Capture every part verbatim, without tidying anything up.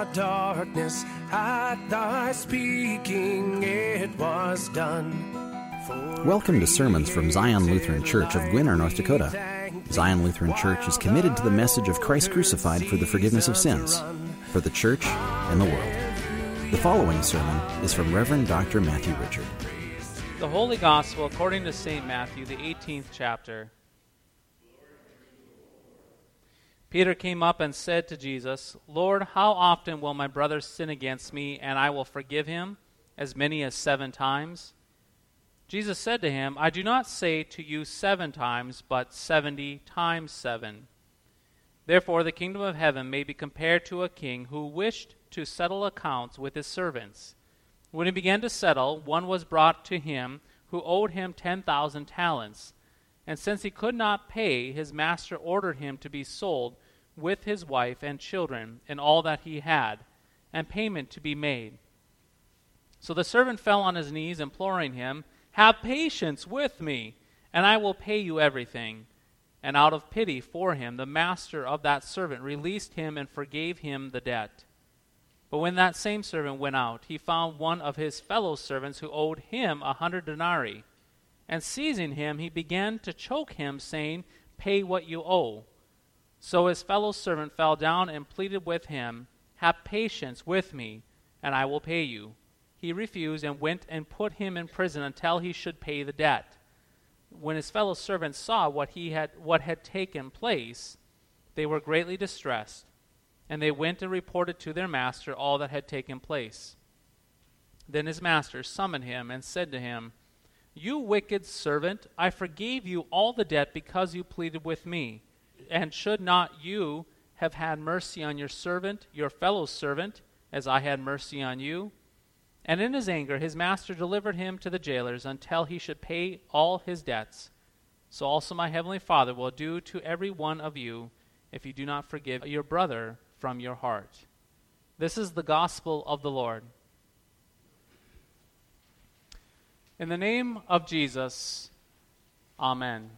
darkness, at thy speaking it was done. Welcome to sermons from Zion Lutheran Church of Gwinner, North Dakota. Zion Lutheran Church is committed to the message of Christ crucified for the forgiveness of sins, for the church and the world. The following sermon is from Reverend Doctor Matthew Richard. The Holy Gospel according to Saint Matthew, the eighteenth chapter. Peter came up and said to Jesus, Lord, how often will my brother sin against me, and I will forgive him? As many as seven times? Jesus said to him, I do not say to you seven times, but seventy times seven. Therefore the kingdom of heaven may be compared to a king who wished to settle accounts with his servants. When he began to settle, one was brought to him who owed him ten thousand talents. And since he could not pay, his master ordered him to be sold with his wife and children and all that he had, and payment to be made. So the servant fell on his knees, imploring him, Have patience with me, and I will pay you everything. And out of pity for him, the master of that servant released him and forgave him the debt. But when that same servant went out, he found one of his fellow servants who owed him a hundred denarii. And seizing him, he began to choke him, saying, Pay what you owe. So his fellow servant fell down and pleaded with him, Have patience with me, and I will pay you. He refused and went and put him in prison until he should pay the debt. When his fellow servants saw what he had what had taken place, they were greatly distressed, and they went and reported to their master all that had taken place. Then his master summoned him and said to him, You wicked servant, I forgave you all the debt because you pleaded with me. And should not you have had mercy on your servant, your fellow servant, as I had mercy on you? And in his anger his master delivered him to the jailers until he should pay all his debts. So also my heavenly Father will do to every one of you if you do not forgive your brother from your heart. This is the gospel of the Lord. In the name of Jesus, Amen.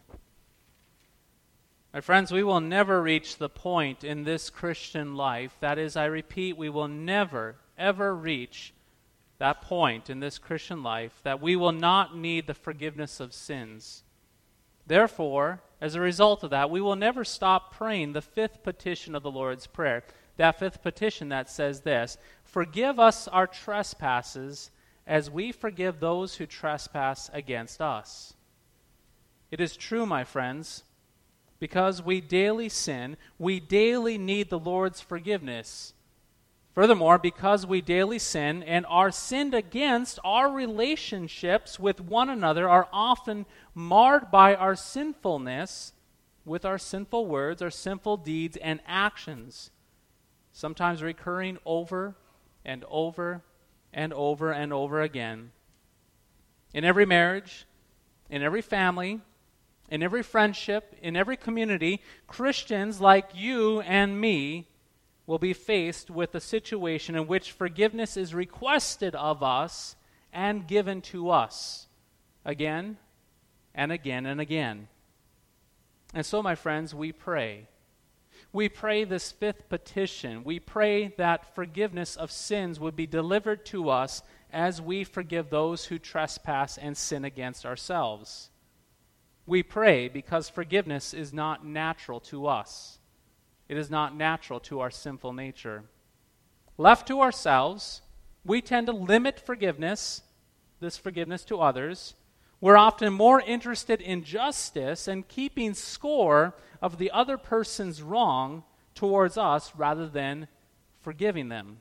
My friends, we will never reach the point in this Christian life, that is, I repeat, we will never, ever reach that point in this Christian life that we will not need the forgiveness of sins. Therefore, as a result of that, we will never stop praying the fifth petition of the Lord's Prayer. That fifth petition that says this, Forgive us our trespasses as we forgive those who trespass against us. It is true, my friends, because we daily sin, we daily need the Lord's forgiveness. Furthermore, because we daily sin and are sinned against, our relationships with one another are often marred by our sinfulness, with our sinful words, our sinful deeds and actions, sometimes recurring over and over and over and over again. In every marriage, in every family, in every friendship, in every community, Christians like you and me will be faced with a situation in which forgiveness is requested of us and given to us again and again and again. And so, my friends, we pray. We pray this fifth petition. We pray that forgiveness of sins would be delivered to us as we forgive those who trespass and sin against ourselves. We pray because forgiveness is not natural to us. It is not natural to our sinful nature. Left to ourselves, we tend to limit forgiveness, this forgiveness to others. We're often more interested in justice and keeping score of the other person's wrong towards us rather than forgiving them.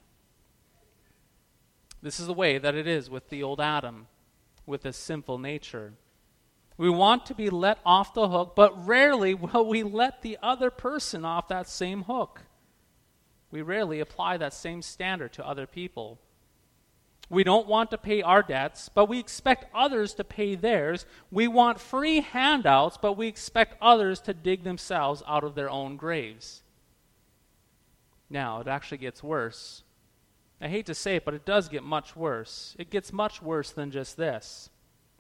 This is the way that it is with the old Adam, with his sinful nature. We want to be let off the hook, but rarely will we let the other person off that same hook. We rarely apply that same standard to other people. We don't want to pay our debts, but we expect others to pay theirs. We want free handouts, but we expect others to dig themselves out of their own graves. Now, it actually gets worse. I hate to say it, but it does get much worse. It gets much worse than just this.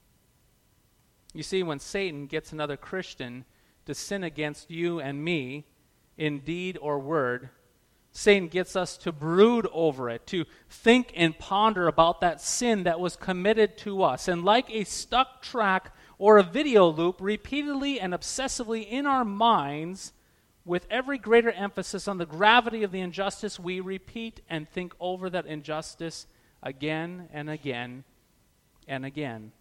You see, when Satan gets another Christian to sin against you and me in deed or word, Satan gets us to brood over it, to think and ponder about that sin that was committed to us. And like a stuck track or a video loop, repeatedly and obsessively in our minds, with every greater emphasis on the gravity of the injustice, we repeat and think over that injustice again and again and again.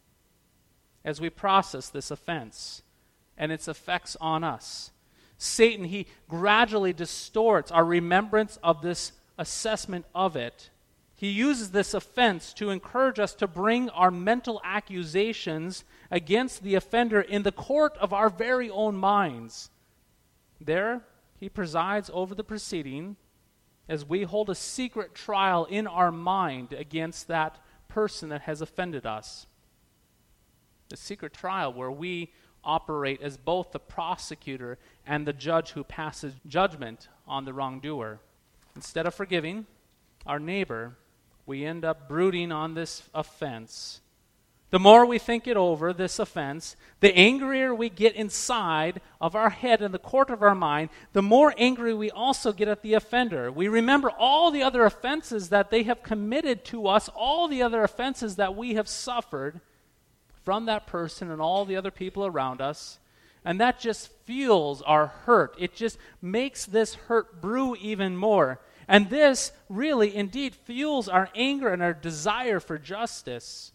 As we process this offense and its effects on us, Satan, he gradually distorts our remembrance of this assessment of it. He uses this offense to encourage us to bring our mental accusations against the offender in the court of our very own minds. There, he presides over the proceeding as we hold a secret trial in our mind against that person that has offended us. The secret trial where we operate as both the prosecutor and the judge who passes judgment on the wrongdoer. Instead of forgiving our neighbor, we end up brooding on this offense. The more we think it over, this offense, the angrier we get inside of our head in the court of our mind, the more angry we also get at the offender. We remember all the other offenses that they have committed to us, all the other offenses that we have suffered from that person and all the other people around us, and that just fuels our hurt. It just makes this hurt brew even more. And this really indeed fuels our anger and our desire for justice.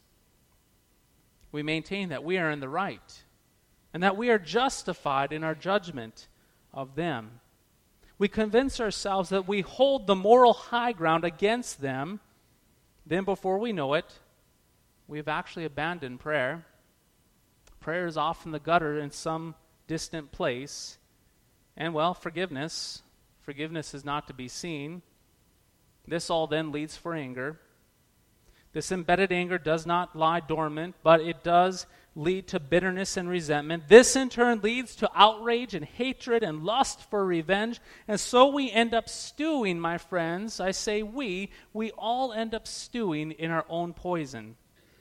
We maintain that we are in the right and that we are justified in our judgment of them. We convince ourselves that we hold the moral high ground against them. Then before we know it, we've actually abandoned prayer. Prayer is off in the gutter in some distant place. And, well, forgiveness. Forgiveness is not to be seen. This all then leads for anger. This embedded anger does not lie dormant, but it does lead to bitterness and resentment. This in turn leads to outrage and hatred and lust for revenge. And so we end up stewing, my friends. I say we. We all end up stewing in our own poison.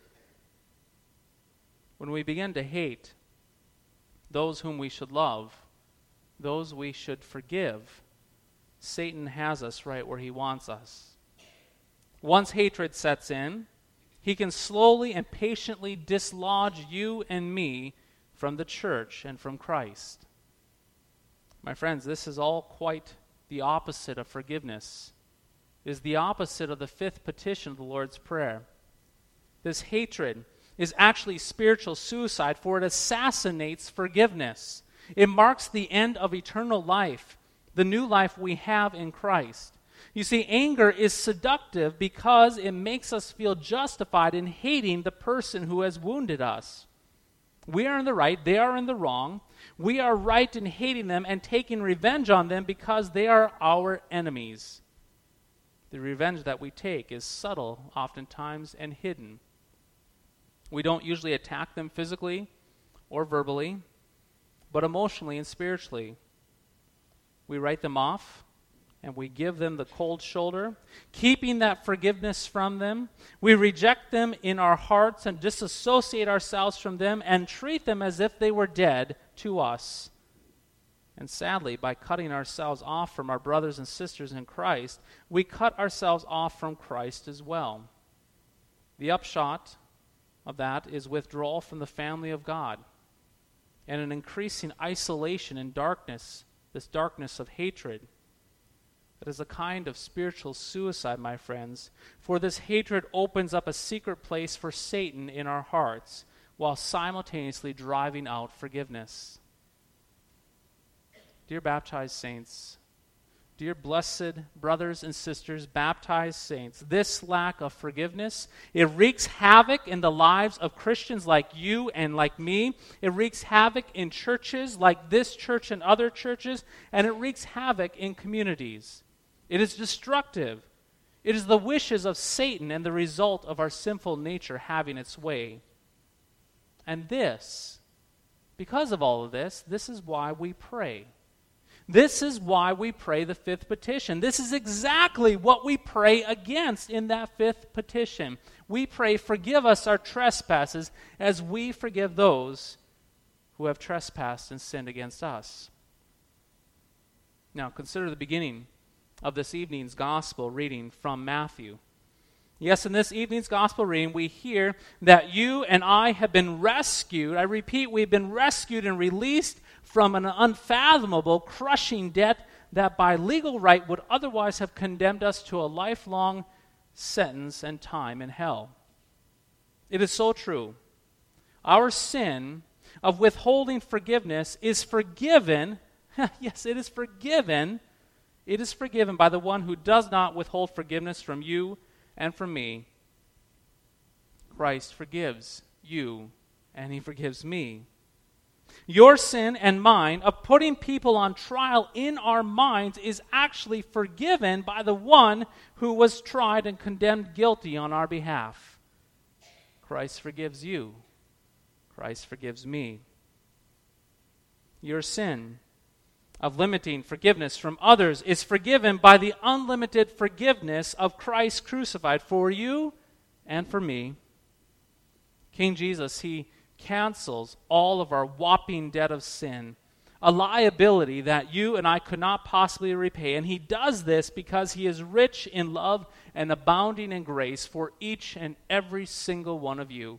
When we begin to hate those whom we should love, those we should forgive, Satan has us right where he wants us. Once hatred sets in, he can slowly and patiently dislodge you and me from the church and from Christ. My friends, this is all quite the opposite of forgiveness. It is the opposite of the fifth petition of the Lord's Prayer. This hatred is actually spiritual suicide, for it assassinates forgiveness. It marks the end of eternal life, the new life we have in Christ. You see, anger is seductive because it makes us feel justified in hating the person who has wounded us. We are in the right, they are in the wrong. We are right in hating them and taking revenge on them because they are our enemies. The revenge that we take is subtle, oftentimes, and hidden. We don't usually attack them physically or verbally, but emotionally and spiritually. We write them off, and we give them the cold shoulder, keeping that forgiveness from them. We reject them in our hearts and disassociate ourselves from them and treat them as if they were dead to us. And sadly, by cutting ourselves off from our brothers and sisters in Christ, we cut ourselves off from Christ as well. The upshot of that is withdrawal from the family of God and an increasing isolation and darkness, this darkness of hatred. That is a kind of spiritual suicide, my friends, for this hatred opens up a secret place for Satan in our hearts while simultaneously driving out forgiveness. Dear baptized saints, dear blessed brothers and sisters, baptized saints, this lack of forgiveness, it wreaks havoc in the lives of Christians like you and like me. It wreaks havoc in churches like this church and other churches, and it wreaks havoc in communities. It is destructive. It is the wishes of Satan and the result of our sinful nature having its way. And this, because of all of this, this is why we pray. This is why we pray the fifth petition. This is exactly what we pray against in that fifth petition. We pray, forgive us our trespasses as we forgive those who have trespassed and sinned against us. Now, consider the beginning of this evening's gospel reading from Matthew. Yes, in this evening's gospel reading, we hear that you and I have been rescued. I repeat, we've been rescued and released from an unfathomable, crushing debt that by legal right would otherwise have condemned us to a lifelong sentence and time in hell. It is so true. Our sin of withholding forgiveness is forgiven. Yes, it is forgiven. It is forgiven by the one who does not withhold forgiveness from you and from me. Christ forgives you, and he forgives me. Your sin and mine of putting people on trial in our minds is actually forgiven by the one who was tried and condemned guilty on our behalf. Christ forgives you. Christ forgives me. Your sin of limiting forgiveness from others is forgiven by the unlimited forgiveness of Christ crucified for you and for me. King Jesus, he cancels all of our whopping debt of sin, a liability that you and I could not possibly repay. And he does this because he is rich in love and abounding in grace for each and every single one of you.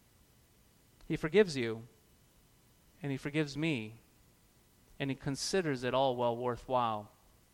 He forgives you, and he forgives me, and he considers it all well worthwhile.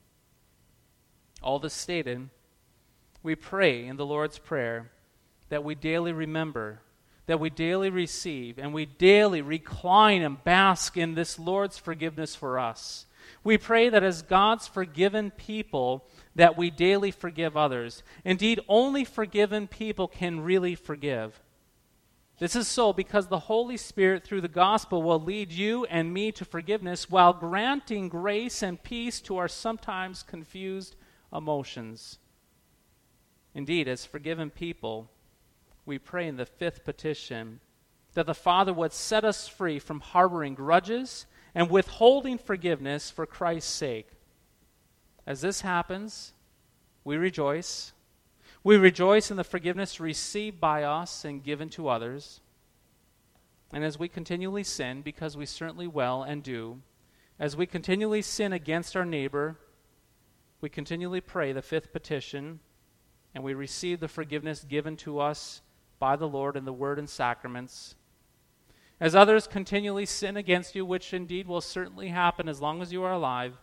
All this stated, we pray in the Lord's Prayer that we daily remember, that we daily receive, and we daily recline and bask in this Lord's forgiveness for us. We pray that as God's forgiven people, that we daily forgive others. Indeed, only forgiven people can really forgive. This is so because the Holy Spirit through the gospel will lead you and me to forgiveness while granting grace and peace to our sometimes confused emotions. Indeed, as forgiven people, we pray in the fifth petition that the Father would set us free from harboring grudges and withholding forgiveness for Christ's sake. As this happens, we rejoice. We rejoice in the forgiveness received by us and given to others. And as we continually sin, because we certainly will and do, as we continually sin against our neighbor, we continually pray the fifth petition, and we receive the forgiveness given to us by the Lord in the Word and sacraments. As others continually sin against you, which indeed will certainly happen as long as you are alive,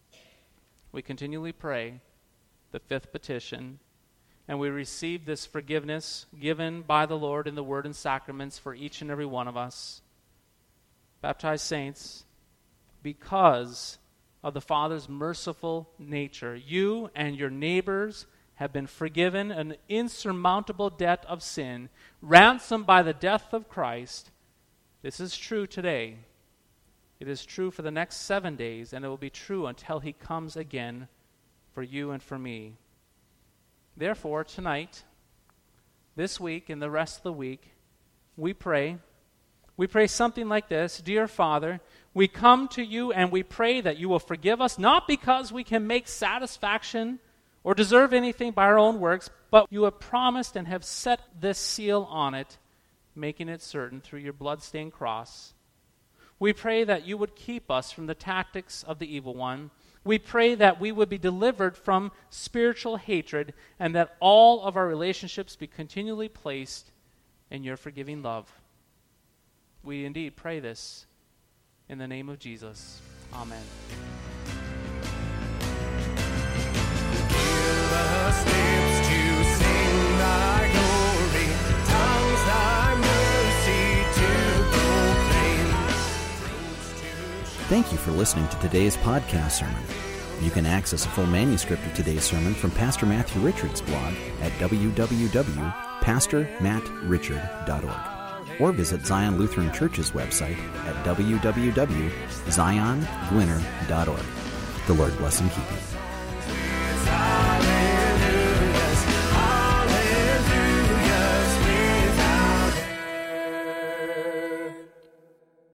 we continually pray the fifth petition, and we receive this forgiveness given by the Lord in the Word and sacraments for each and every one of us. Baptized saints, because of the Father's merciful nature, you and your neighbors have been forgiven an insurmountable debt of sin, ransomed by the death of Christ. This is true today. It is true for the next seven days, and it will be true until he comes again for you and for me. Therefore, tonight, this week, and the rest of the week, we pray. We pray something like this: Dear Father, we come to you and we pray that you will forgive us, not because we can make satisfaction or deserve anything by our own works, but you have promised and have set this seal on it, making it certain through your blood-stained cross. We pray that you would keep us from the tactics of the evil one. We pray that we would be delivered from spiritual hatred and that all of our relationships be continually placed in your forgiving love. We indeed pray this in the name of Jesus. Amen. Give us lips to sing thy glory, tongues thy mercy to proclaim. Thank you for listening to today's podcast sermon. You can access a full manuscript of today's sermon from Pastor Matthew Richard's blog at w w w dot pastor matt richard dot org or visit Zion Lutheran Church's website at w w w dot zion gwinner dot org. The Lord bless and keep you.